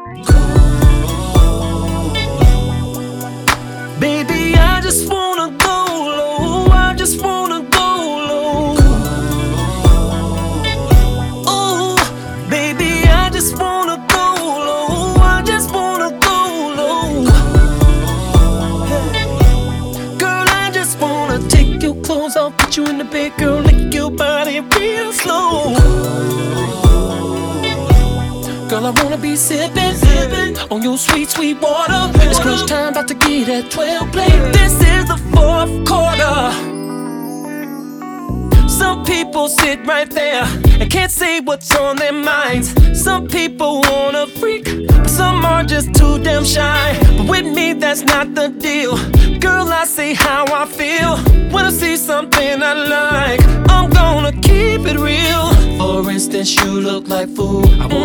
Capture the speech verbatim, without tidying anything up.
Baby, I just wanna go low. I just wanna go low. Oh, baby, I just wanna go low. I just wanna go low. Girl, I just wanna take your clothes off, put you in the bed, girl, lick your body real slow. Girl, I wanna be sippin', sippin' on your sweet, sweet water. It's crunch time, about to get that twelve play. This is the fourth quarter. Some people sit right there and can't say what's on their minds. Some people wanna freak, but some are just too damn shy. But with me, that's not the deal. Girl, I say how I feel. When I see something I like, I'm gonna keep it real. For instance, you look like food. I wanna